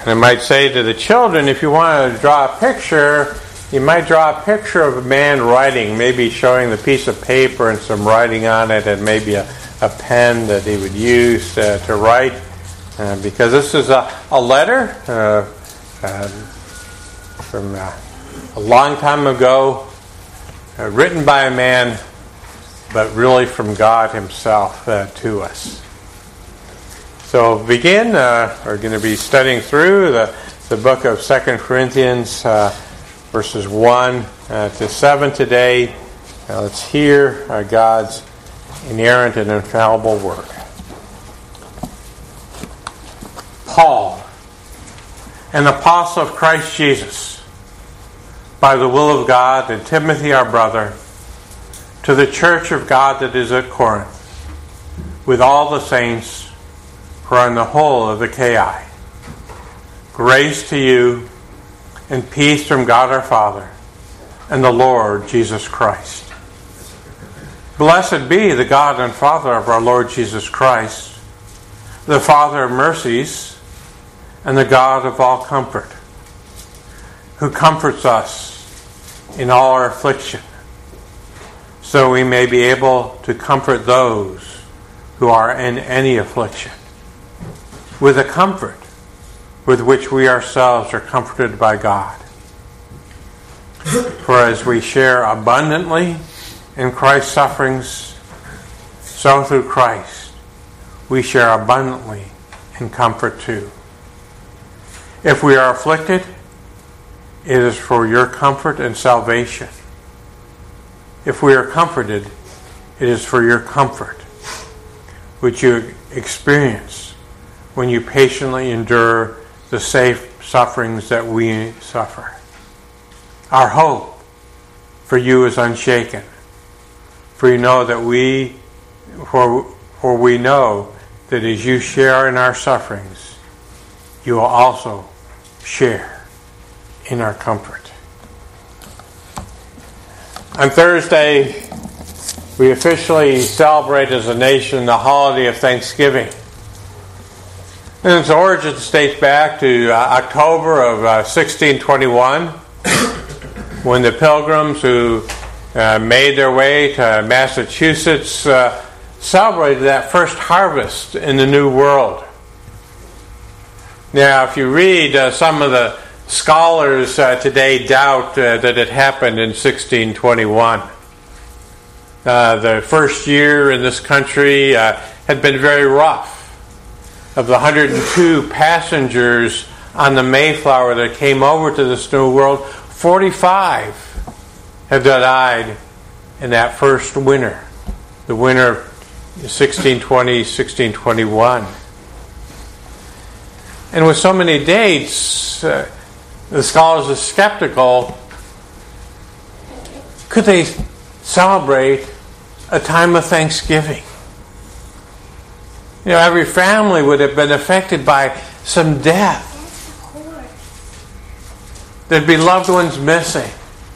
And I might say to the children, if you want to draw a picture, you might draw a picture of a man writing, maybe showing the piece of paper and some writing on it, and maybe a pen that he would use to write. Because this is a letter from a long time ago, written by a man, but really from God himself to us. So begin, we're going to be studying through the book of 2 Corinthians, verses 1 to 7 today. Let's hear God's inerrant and infallible word. Paul, an apostle of Christ Jesus, by the will of God, and Timothy our brother, to the church of God that is at Corinth, with all the saints who are in the whole of Achaia. Grace to you and peace from God our Father and the Lord Jesus Christ. Blessed be the God and Father of our Lord Jesus Christ, the Father of mercies and the God of all comfort, who comforts us in all our affliction, so we may be able to comfort those who are in any affliction, with a comfort with which we ourselves are comforted by God. For as we share abundantly in Christ's sufferings, so through Christ we share abundantly in comfort too. If we are afflicted, it is for your comfort and salvation. If we are comforted, it is for your comfort, which you experience when you patiently endure the safe sufferings that we suffer. Our hope for you is unshaken, for we know that we know that as you share in our sufferings, you will also share in our comfort. On Thursday, we officially celebrate as a nation the holiday of Thanksgiving. And its origins dates back to October of 1621, when the Pilgrims who made their way to Massachusetts celebrated that first harvest in the New World. Now, if you read some of the scholars today doubt that it happened in 1621. The first year in this country had been very rough. Of the 102 passengers on the Mayflower that came over to this New World, 45 have died in that first winter, the winter of 1620, 1621. And with so many dates, the scholars are skeptical. Could they celebrate a time of Thanksgiving? You know, every family would have been affected by some death. There'd be loved ones missing.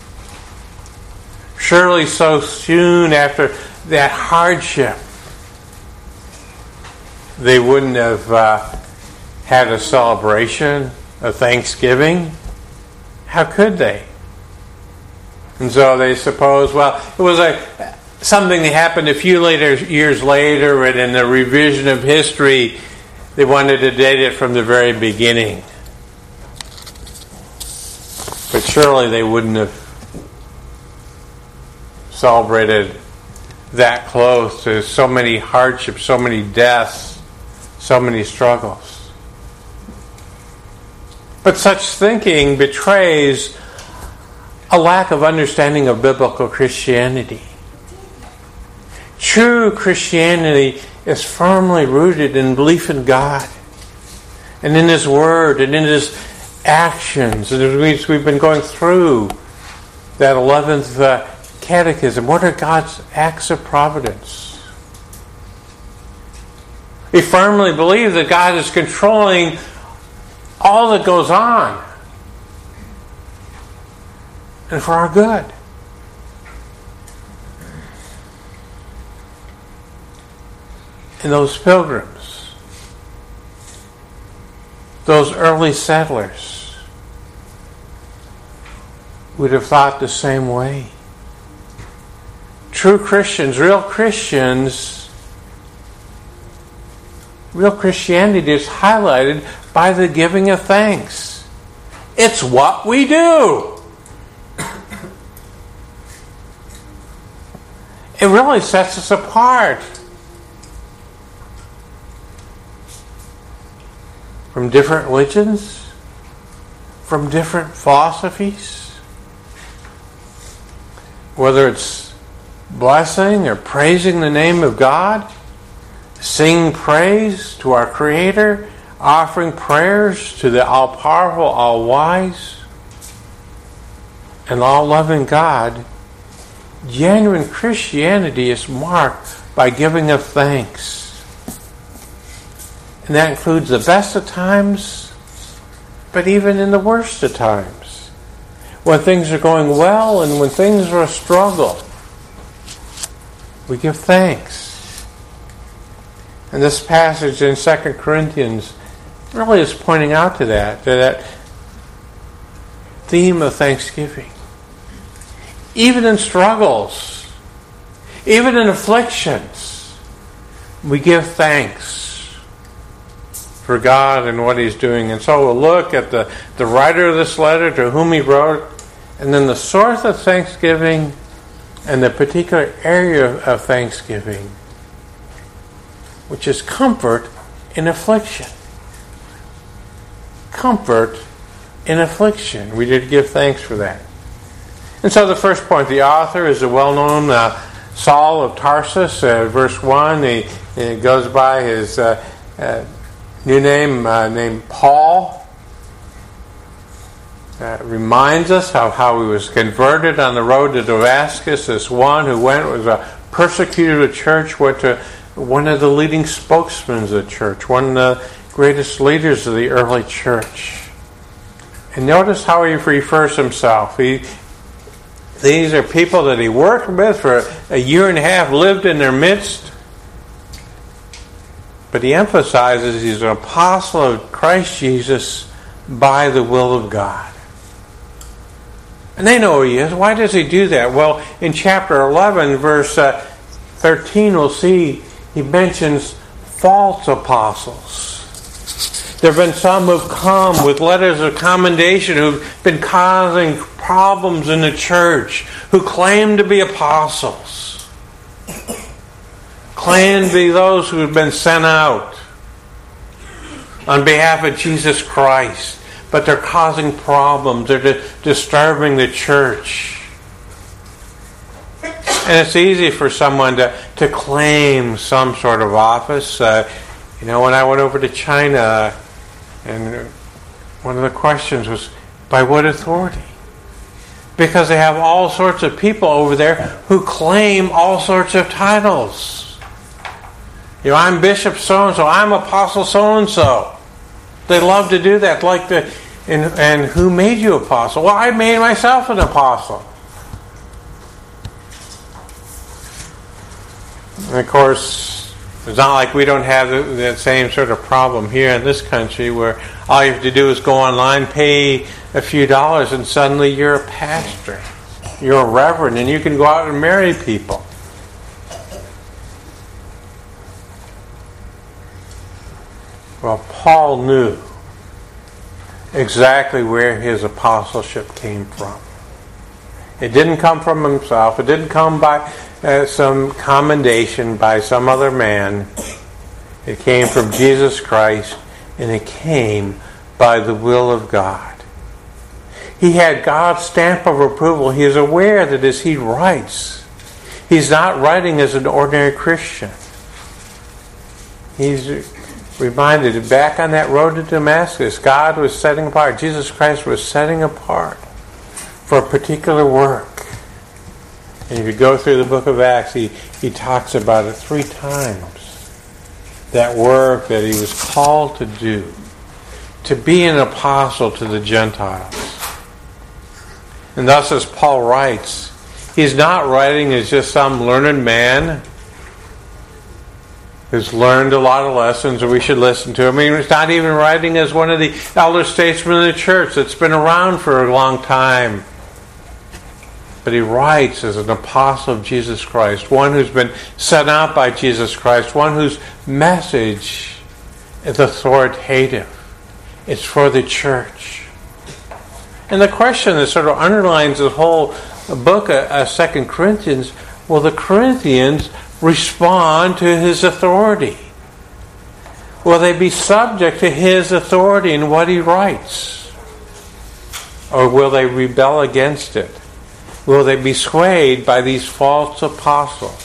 Surely so soon after that hardship, they wouldn't have had a celebration of Thanksgiving. How could they? And so they suppose, well, it was something that happened a few years later, and in the revision of history, they wanted to date it from the very beginning. But surely they wouldn't have celebrated that close to so many hardships, so many deaths, so many struggles. But such thinking betrays a lack of understanding of biblical Christianity. True Christianity is firmly rooted in belief in God and in His Word and in His actions. And as we've been going through that 11th Catechism, what are God's acts of providence? We firmly believe that God is controlling all that goes on and for our good. And those pilgrims those early settlers would have thought the same way. True Christians, real Christianity is highlighted by the giving of thanks. It's what we do. It really sets us apart from different religions, from different philosophies. Whether it's blessing or praising the name of God, singing praise to our Creator, offering prayers to the all-powerful, all-wise, and all-loving God, genuine Christianity is marked by giving of thanks. And that includes the best of times, but even in the worst of times. When things are going well and when things are a struggle, we give thanks. And this passage in 2 Corinthians really is pointing out to that theme of thanksgiving. Even in struggles, even in afflictions, we give thanks for God and what He's doing. And so we'll look at the writer of this letter, to whom he wrote, and then the source of thanksgiving and the particular area of thanksgiving, which is comfort in affliction. Comfort in affliction. We did give thanks for that. And so the first point, the author is a well-known Saul of Tarsus. Verse 1, he goes by his new name named Paul. Reminds us of how he was converted on the road to Damascus. This one who was a persecutor of the church, went to one of the leading spokesmen of the church, one of the greatest leaders of the early church. And notice how he refers himself. These are people that he worked with for a year and a half, lived in their midst. But he emphasizes he's an apostle of Christ Jesus by the will of God. And they know who he is. Why does he do that? Well, in chapter 11, verse 13, we'll see he mentions false apostles. There have been some who've come with letters of commendation who've been causing problems in the church, who claim to be apostles, claim to be those who have been sent out on behalf of Jesus Christ, but they're causing problems. They're disturbing the church. And it's easy for someone to claim some sort of office. When I went over to China, and one of the questions was, by what authority? Because they have all sorts of people over there who claim all sorts of titles. I'm Bishop so-and-so, I'm Apostle so-and-so. They love to do that. And who made you apostle? Well, I made myself an apostle. And of course, it's not like we don't have that same sort of problem here in this country, where all you have to do is go online, pay a few dollars, and suddenly you're a pastor. You're a reverend, and you can go out and marry people. Well, Paul knew exactly where his apostleship came from. It didn't come from himself. It didn't come by some commendation by some other man. It came from Jesus Christ, and it came by the will of God. He had God's stamp of approval. He is aware that as he writes, he's not writing as an ordinary Christian. He's reminded that back on that road to Damascus, God was setting apart, Jesus Christ was setting apart for a particular work. And if you go through the book of Acts, he talks about it 3 times. That work that he was called to do, to be an apostle to the Gentiles. And thus, as Paul writes, he's not writing as just some learned man. who's learned a lot of lessons, and we should listen to him. I mean, he's not even writing as one of the elder statesmen of the church that's been around for a long time. But he writes as an apostle of Jesus Christ, one who's been sent out by Jesus Christ, one whose message is authoritative. It's for the church. And the question that sort of underlines the whole book of 2 Corinthians, will the Corinthians respond to his authority? Will they be subject to his authority in what he writes? Or will they rebel against it? Will they be swayed by these false apostles?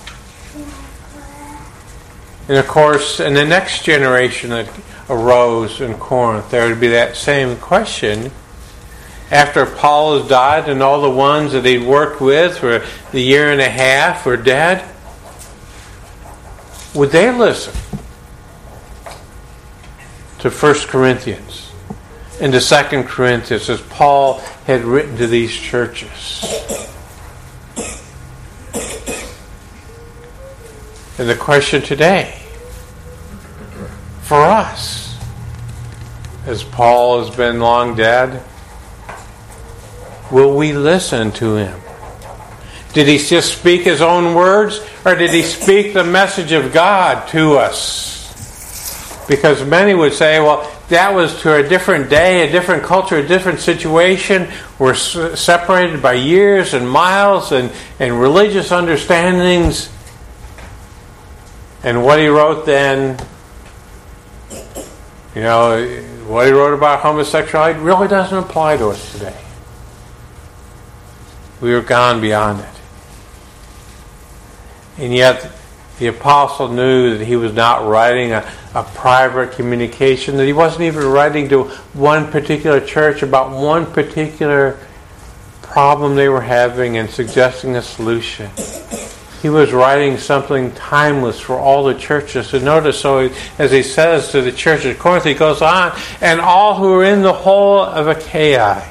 And of course, in the next generation that arose in Corinth, there would be that same question. After Paul has died and all the ones that he'd worked with for the year and a half were dead, would they listen to 1 Corinthians and to 2 Corinthians as Paul had written to these churches? And the question today, for us, as Paul has been long dead, will we listen to him? Did he just speak his own words, or did he speak the message of God to us? Because many would say, well, that was to a different day, a different culture, a different situation. We're separated by years and miles and religious understandings. And what he wrote then, what he wrote about homosexuality really doesn't apply to us today. We are gone beyond it. And yet, the apostle knew that he was not writing a private communication, that he wasn't even writing to one particular church about one particular problem they were having and suggesting a solution. He was writing something timeless for all the churches. And notice, so as he says to the church at Corinth, he goes on, and all who are in the whole of Achaia.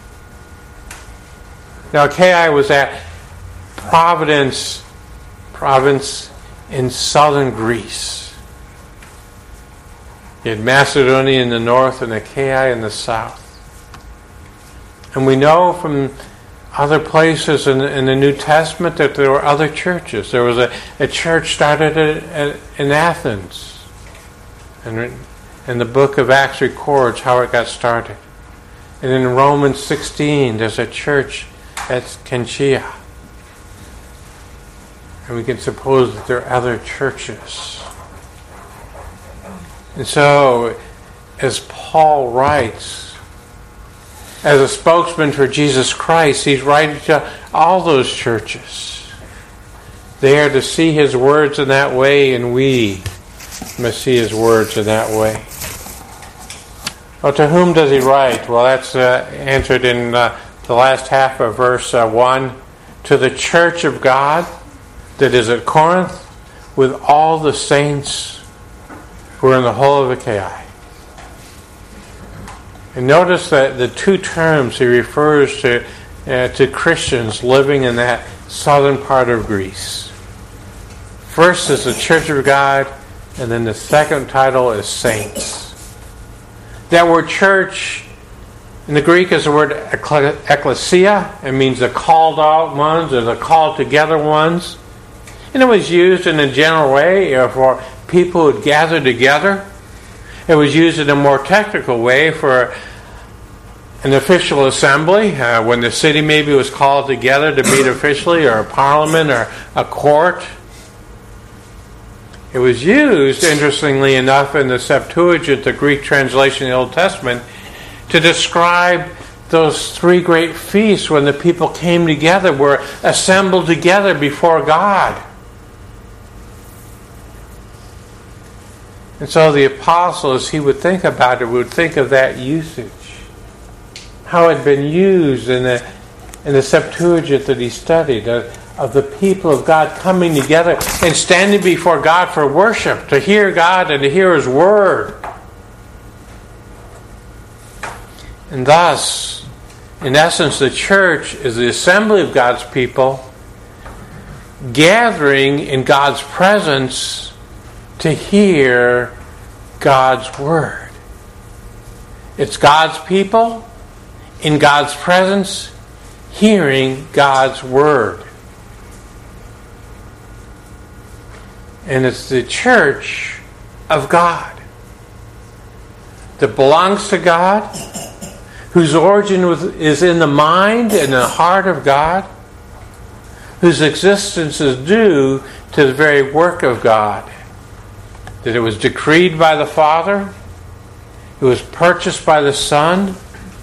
Now, Achaia was that province in southern Greece. You had Macedonia in the north and Achaia in the south. And we know from other places in the New Testament that there were other churches. There was a church started in Athens. And the book of Acts records how it got started. And in Romans 16, there's a church at Kenchia. And we can suppose that there are other churches. And so, as Paul writes, as a spokesman for Jesus Christ, he's writing to all those churches. They are to see his words in that way, and we must see his words in that way. Well, to whom does he write? Well, that's answered in the last half of verse 1. To the church of God that is at Corinth, with all the saints who are in the whole of Achaia. And notice that the two terms he refers to Christians living in that southern part of Greece. First is the church of God, and then the second title is saints. That word church in the Greek is the word ecclesia. It means the called out ones or the called together ones. And it was used in a general way for people who would gather together. It was used in a more technical way for an official assembly, when the city maybe was called together to meet officially, or a parliament, or a court. It was used, interestingly enough, in the Septuagint, the Greek translation of the Old Testament, to describe those three great feasts when the people came together, were assembled together before God. And so the apostle, as he would think about it, would think of that usage. How it had been used in the Septuagint that he studied, of the people of God coming together and standing before God for worship, to hear God and to hear his word. And thus, in essence, the church is the assembly of God's people gathering in God's presence to hear God's Word. It's God's people in God's presence hearing God's Word. And it's the church of God that belongs to God, whose origin is in the mind and the heart of God, whose existence is due to the very work of God, that it was decreed by the Father, it was purchased by the Son,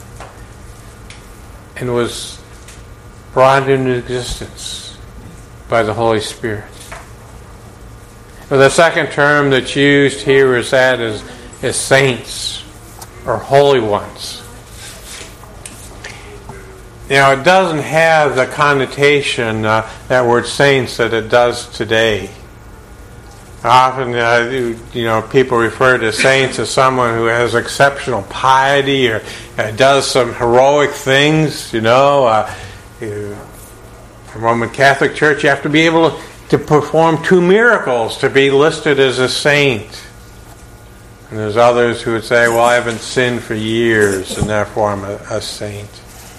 and was brought into existence by the Holy Spirit. Well, the second term that's used here is saints or holy ones. Now, it doesn't have the connotation, that word saints, that it does today. Often, people refer to saints as someone who has exceptional piety or does some heroic things. In the Roman Catholic Church, you have to be able to perform 2 miracles to be listed as a saint. And there's others who would say, well, I haven't sinned for years, and therefore I'm a saint.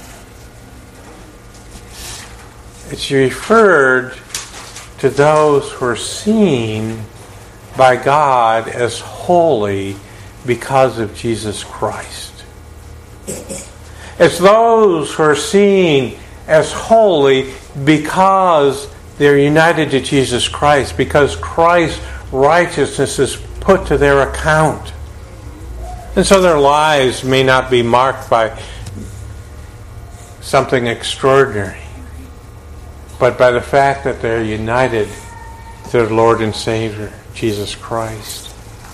It's referred to those who are seen by God as holy because of Jesus Christ. It's those who are seen as holy because they're united to Jesus Christ, because Christ's righteousness is put to their account. And so their lives may not be marked by something extraordinary, but by the fact that they're united to their Lord and Savior, Jesus Christ.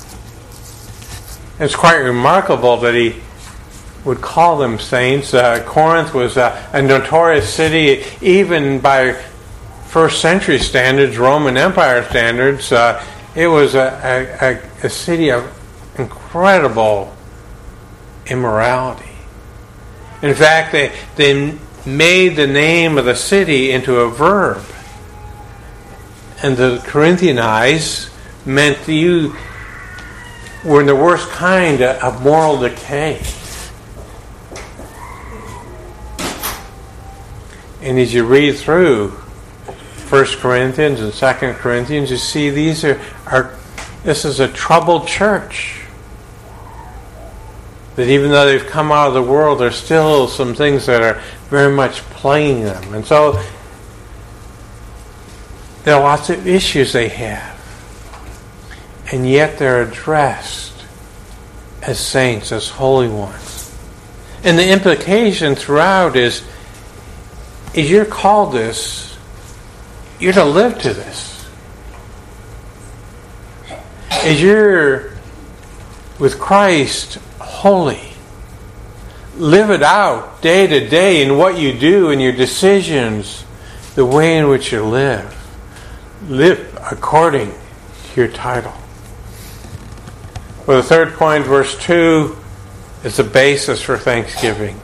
It's quite remarkable that he would call them saints. Corinth was a notorious city, even by first century standards, Roman Empire standards. It was a city of incredible immorality. In fact, they made the name of the city into a verb. And the Corinthianize meant that you were in the worst kind of moral decay. And as you read through 1 Corinthians and 2 Corinthians, you see this is a troubled church. That even though they've come out of the world, there's still some things that are very much plaguing them. And so there are lots of issues they have. And yet they're addressed as saints, as holy ones. And the implication throughout is you're called this, you're to live to this. As you're with Christ holy, live it out day to day in what you do, in your decisions, the way in which you live. Live according to your title. Well, the third point, verse 2, is the basis for thanksgiving.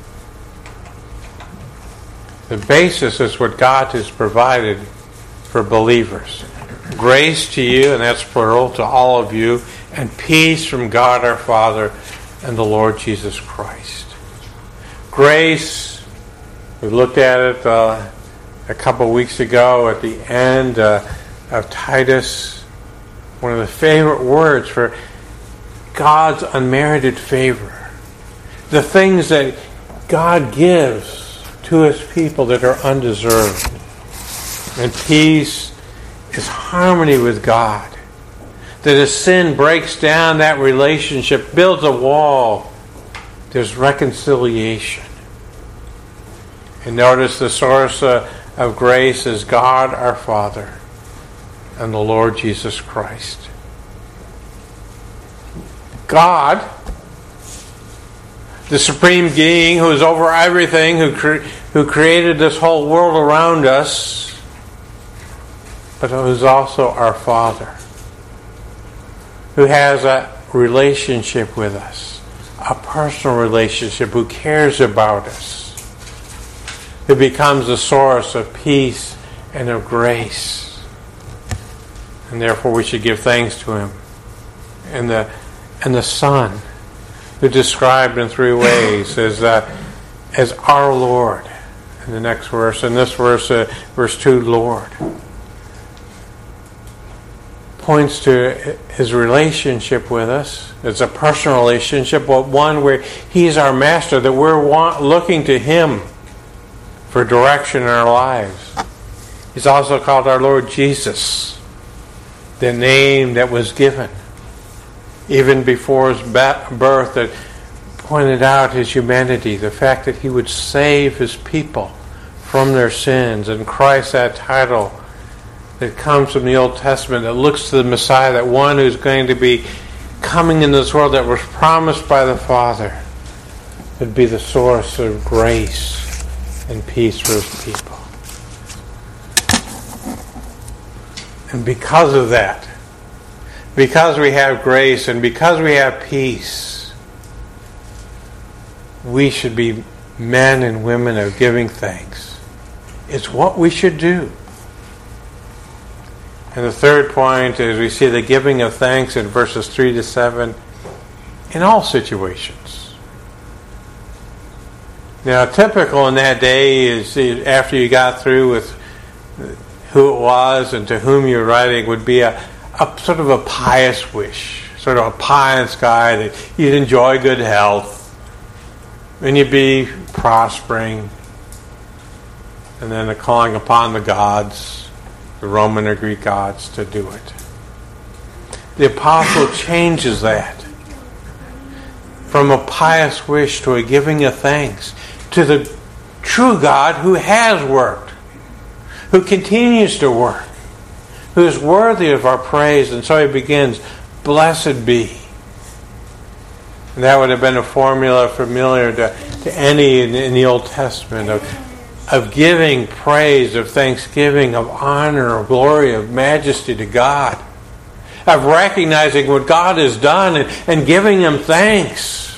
The basis is what God has provided for believers. Grace to you, and that's plural, to all of you, and peace from God our Father and the Lord Jesus Christ. Grace, we looked at it a couple weeks ago at the end of Titus. One of the favorite words for God's unmerited favor. The things that God gives to His people that are undeserved. And peace is harmony with God. That as sin breaks down that relationship, builds a wall, there's reconciliation. And notice the source of grace is God our Father and the Lord Jesus Christ. God, the supreme being who is over everything, who created this whole world around us, but who is also our Father, who has a relationship with us, a personal relationship, who cares about us, who becomes the source of peace and of grace. And therefore we should give thanks to him. And the Son, who described in three ways as our Lord. In the next verse, in this verse, verse 2, Lord, points to his relationship with us. It's a personal relationship, but one where he's our master, that we're looking to him for direction in our lives. He's also called our Lord Jesus, the name that was given even before his birth, that pointed out his humanity, the fact that he would save his people from their sins. And Christ, that title that comes from the Old Testament, that looks to the Messiah, that one who's going to be coming in this world, that was promised by the Father, would be the source of grace and peace for his people. And because of that, because we have grace and because we have peace, we should be men and women of giving thanks. It's what we should do. And the third point is we see the giving of thanks in verses 3 to 7 in all situations. Now, typical in that day is after you got through with who it was and to whom you're writing would be a sort of a pious wish, sort of a pie in the sky that you'd enjoy good health and you'd be prospering, and then the calling upon the gods, the Roman or Greek gods, to do it. The apostle changes that from a pious wish to a giving of thanks to the true God who has worked, who continues to work, who is worthy of our praise. And so he begins, blessed be. And that would have been a formula familiar to any in the Old Testament of giving praise, of thanksgiving, of honor, of glory, of majesty to God, of recognizing what God has done and giving him thanks.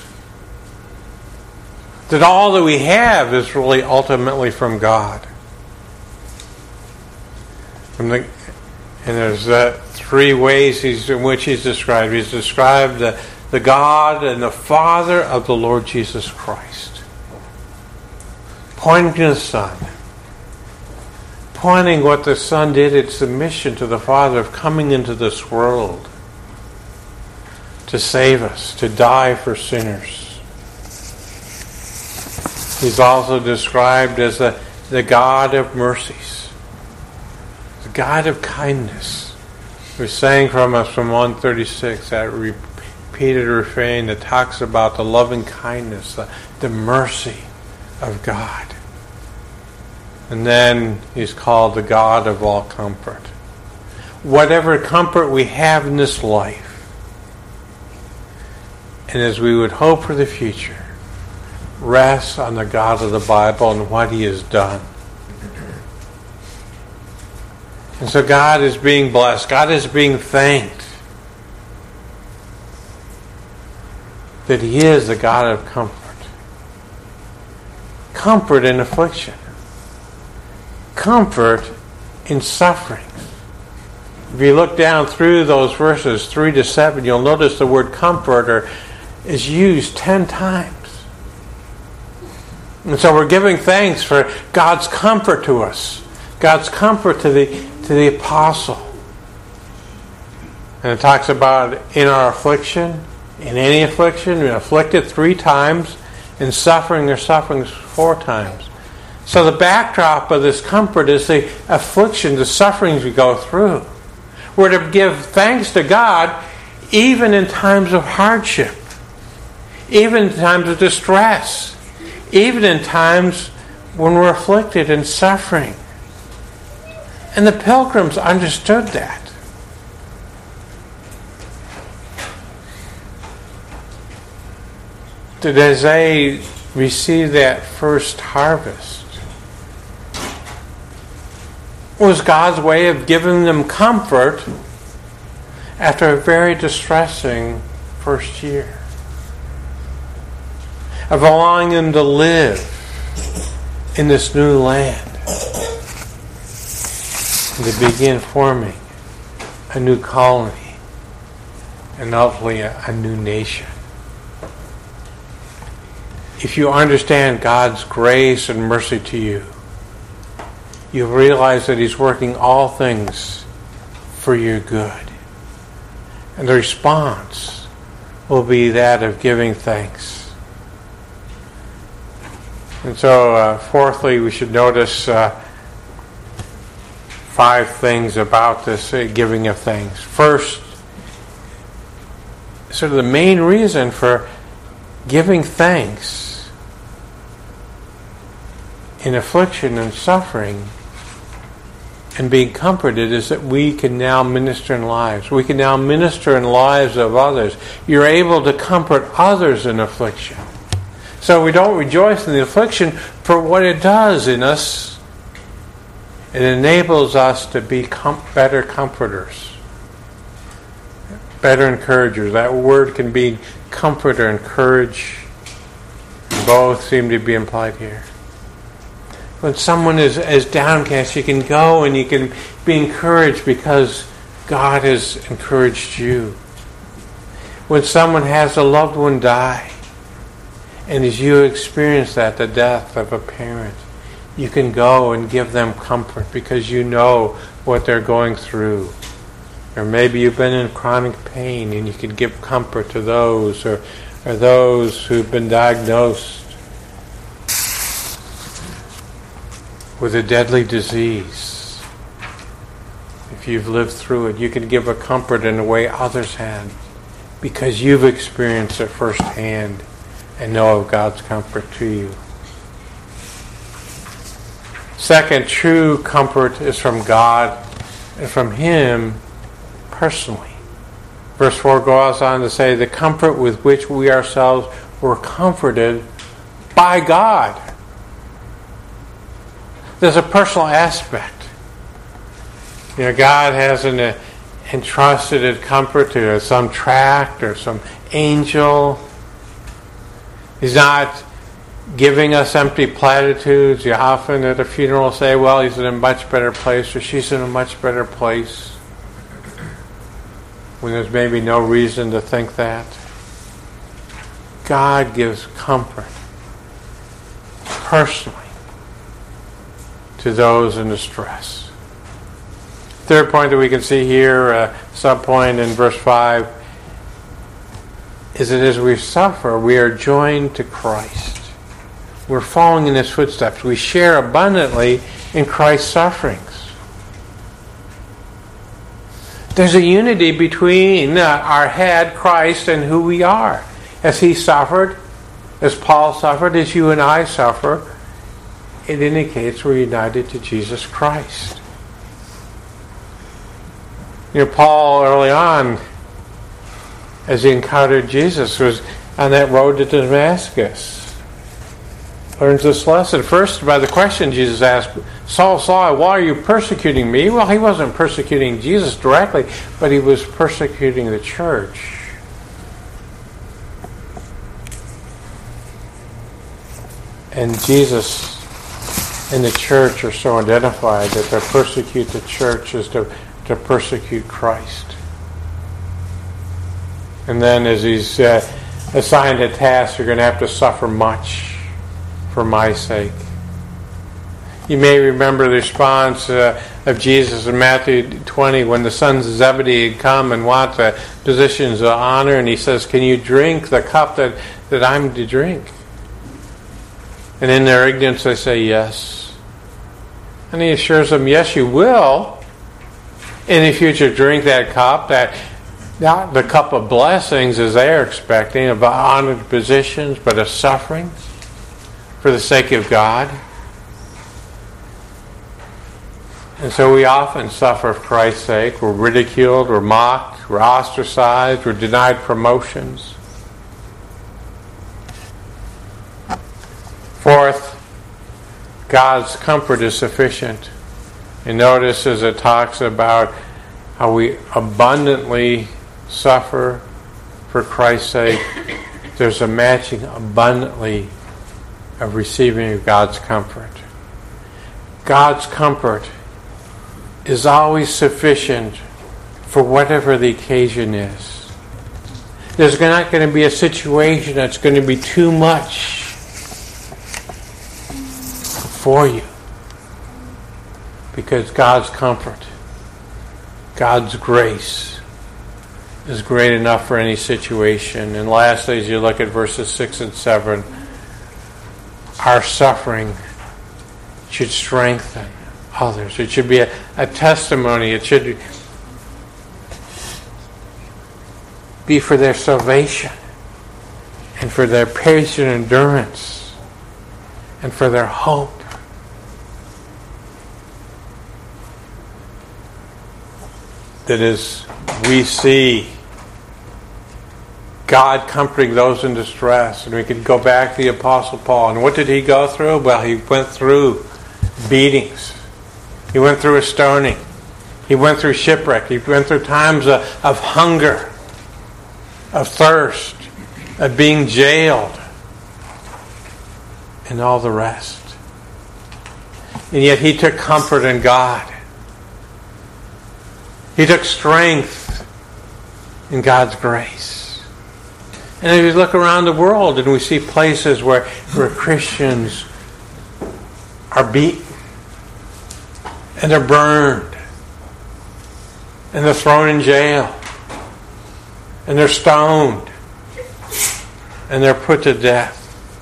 That all that we have is really ultimately from God. And there's three ways in which he's described. He's described the God and the Father of the Lord Jesus Christ, pointing to the Son, pointing what the Son did in submission to the Father of coming into this world to save us, to die for sinners. He's also described as the God of mercies, the God of kindness. We sang from us from 136, that repeated refrain that talks about the loving kindness, the mercy of God. And then he's called the God of all comfort. Whatever comfort we have in this life, and as we would hope for the future, rests on the God of the Bible and what he has done. And so God is being blessed. God is being thanked that he is the God of comfort. Comfort in affliction. Comfort in suffering. If you look down through those verses 3 to 7, you'll notice the word comforter is used 10 times. And so we're giving thanks for God's comfort to us. God's comfort to the apostle. And it talks about in our affliction, in any affliction, we're afflicted 3 times, in suffering or sufferings 4 times. So the backdrop of this comfort is the affliction, the sufferings we go through. We're to give thanks to God even in times of hardship, even in times of distress, even in times when we're afflicted and suffering. And the pilgrims understood that. That as they received that first harvest, was God's way of giving them comfort after a very distressing first year, of allowing them to live in this new land and to begin forming a new colony, and ultimately a new nation. If you understand God's grace and mercy to you, you realize that He's working all things for your good. And the response will be that of giving thanks. And so, fourthly, we should notice 5 things about this giving of thanks. First, sort of the main reason for giving thanks in affliction and suffering and being comforted is that we can now minister in lives. We can now minister in lives of others. You're able to comfort others in affliction. So we don't rejoice in the affliction for what it does in us. It enables us to be better comforters, better encouragers. That word can be comfort or encourage. Both seem to be implied here. When someone is downcast, you can go and you can be encouraged because God has encouraged you. When someone has a loved one die, and as you experience that, the death of a parent, you can go and give them comfort because you know what they're going through. Or maybe you've been in chronic pain and you can give comfort to those, or those who've been diagnosed with a deadly disease. If you've lived through it, you can give a comfort in a way others had because you've experienced it firsthand and know of God's comfort to you. Second, true comfort is from God and from Him personally. Verse 4 goes on to say, the comfort with which we ourselves were comforted by God. There's a personal aspect. You know, God hasn't entrusted His comfort to some tract or some angel. He's not giving us empty platitudes. You often at a funeral say, well, he's in a much better place or she's in a much better place, when there's maybe no reason to think that. God gives comfort personally to those in distress. Third point that we can see here, sub-point in verse 5, is that as we suffer, we are joined to Christ. We're following in His footsteps. We share abundantly in Christ's sufferings. There's a unity between our head, Christ, and who we are. As He suffered, as Paul suffered, as you and I suffer, it indicates we're united to Jesus Christ. You know, Paul early on, as he encountered Jesus, was on that road to Damascus. Learns this lesson first by the question Jesus asked, Saul, Saul, why are you persecuting me? Well, he wasn't persecuting Jesus directly, but he was persecuting the church. And Jesus and the church are so identified that to persecute the church is to persecute Christ. And then as He's assigned a task, you're going to have to suffer much for my sake. You may remember the response of Jesus in Matthew 20 when the sons of Zebedee had come and want the positions of honor, and He says, can you drink the cup that I'm to drink? And in their ignorance they say yes. And He assures them, yes, you will in the future drink that cup, that not the cup of blessings as they are expecting, of honored positions, but of sufferings for the sake of God. And so we often suffer for Christ's sake. We're ridiculed, we're mocked, we're ostracized, we're denied promotions. Fourth, God's comfort is sufficient. And notice as it talks about how we abundantly suffer for Christ's sake, there's a matching abundantly of receiving God's comfort. God's comfort is always sufficient for whatever the occasion is. There's not going to be a situation that's going to be too much for you, because God's comfort, God's grace is great enough for any situation. And lastly, as you look at verses 6 and 7, our suffering should strengthen others. It should be a testimony. It should be for their salvation and for their patient endurance and for their hope. That is, we see God comforting those in distress. And we could go back to the Apostle Paul. And what did he go through? Well, he went through beatings. He went through a stoning. He went through shipwreck. He went through times of hunger, of thirst, of being jailed, and all the rest. And yet he took comfort in God. He took strength in God's grace. And if we look around the world and we see places where Christians are beaten and they're burned and they're thrown in jail and they're stoned and they're put to death,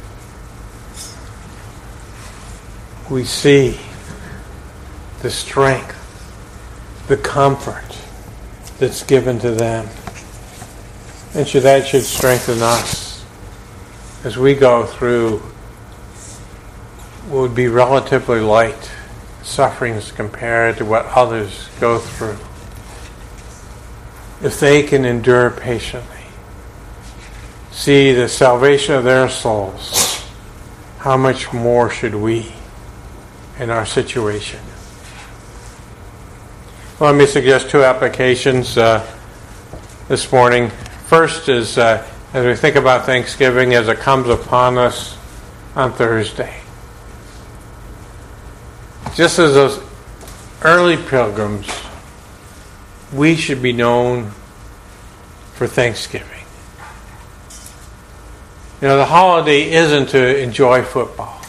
we see the strength, the comfort that's given to them. And that should strengthen us as we go through what would be relatively light sufferings compared to what others go through. If they can endure patiently, see the salvation of their souls, how much more should we in our situation? Well, let me suggest two applications this morning. First is, as we think about Thanksgiving as it comes upon us on Thursday. Just as those early pilgrims, we should be known for Thanksgiving. You know, the holiday isn't to enjoy football.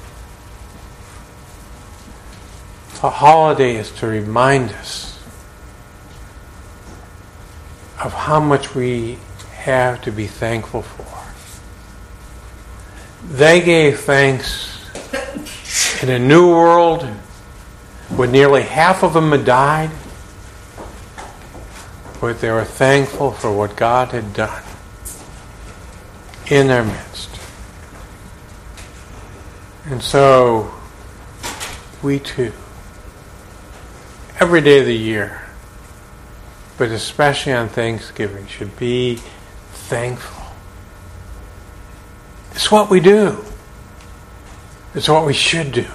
The holiday is to remind us of how much we have to be thankful for. They gave thanks in a new world when nearly half of them had died, but they were thankful for what God had done in their midst. And so, we too, every day of the year, but especially on Thanksgiving, should be thankful. It's what we do. It's what we should do.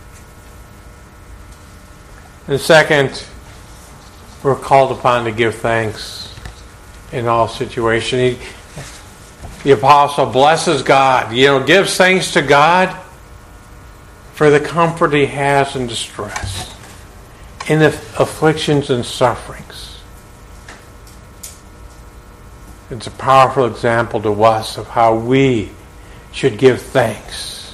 And second, we're called upon to give thanks in all situations. The apostle blesses God, gives thanks to God for the comfort he has in distress, in the afflictions and sufferings. It's a powerful example to us of how we should give thanks.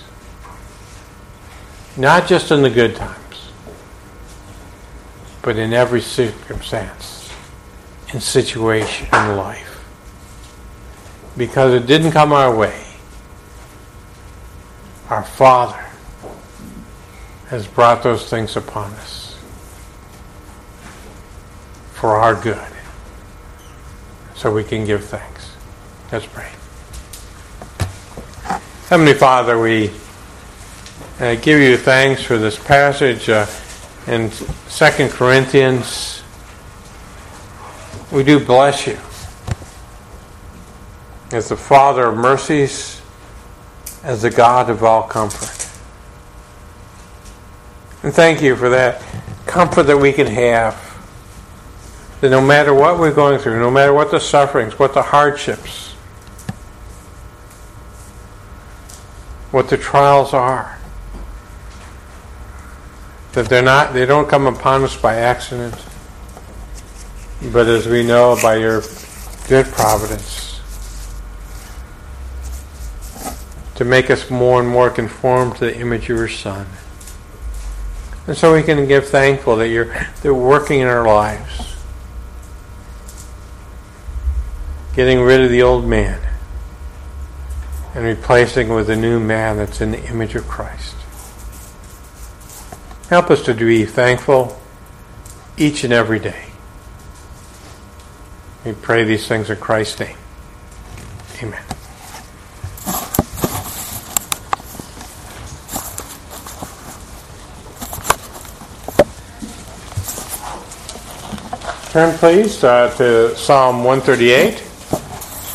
Not just in the good times, but in every circumstance and situation in life. Because it didn't come our way. Our Father has brought those things upon us for our good, so we can give thanks. Let's pray. Heavenly Father, we give you thanks for this passage in 2 Corinthians. We do bless you as the Father of mercies, as the God of all comfort. And thank you for that comfort that we can have. That no matter what we're going through, no matter what the sufferings, what the hardships, what the trials are, that they don't come upon us by accident. but as we know by your good providence, to make us more and more conformed to the image of your Son. And so we can give thankful that they're working in our lives, getting rid of the old man and replacing it with a new man that's in the image of Christ. Help us to be thankful each and every day. We pray these things in Christ's name. Amen. Turn please to Psalm 138.